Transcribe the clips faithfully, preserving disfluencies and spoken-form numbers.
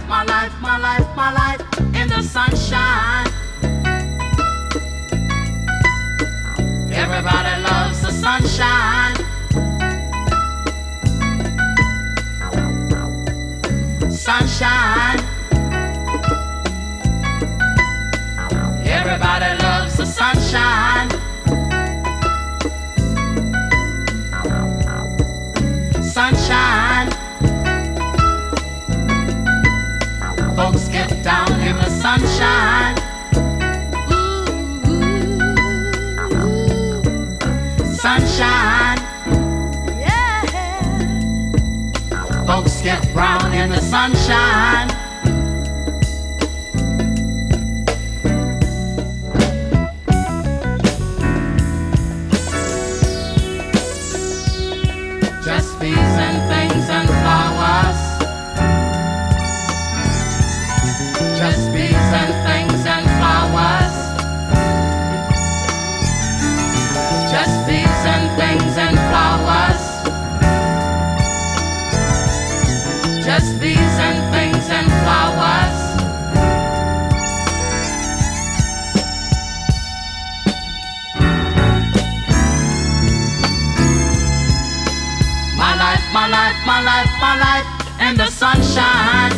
my life, my life, my life in the sunshine. Everybody loves the sunshine. Sunshine. Everybody loves the sunshine. Sunshine. Folks get down in the sunshine. Sunshine. Yeah. Folks get brown in the sunshine. Just bees and things and flowers. Just bees and things and flowers. Just bees and things and flowers. Just bees and things and flowers. My life, my life, my life, my life in the sunshine.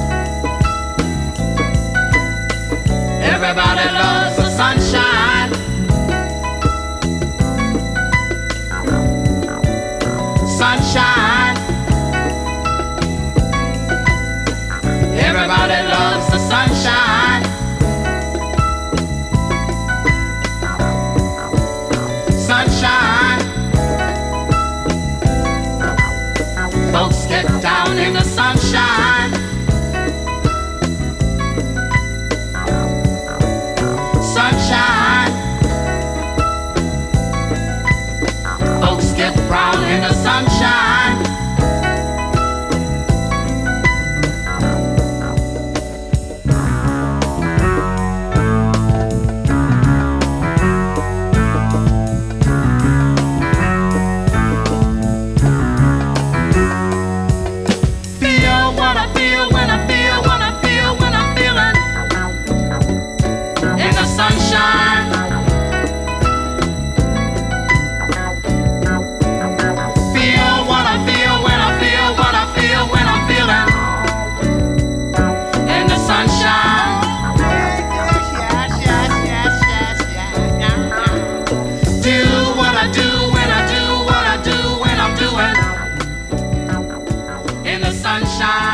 Everybody loves the sunshine. Sunshine. Everybody loves the sunshine. Sunshine. Folks get down in the sunshine. Sunshine. Folks get brown in the sunshine. Feel what I feel when I feel what I feel when I'm feeling in the sunshine. Feel what I feel when I feel what I feel when I'm feeling in the sunshine. Yes, yes, yes, yes, yes, yes, yes. Do what I do when I do what I do when I'm doing in the sunshine.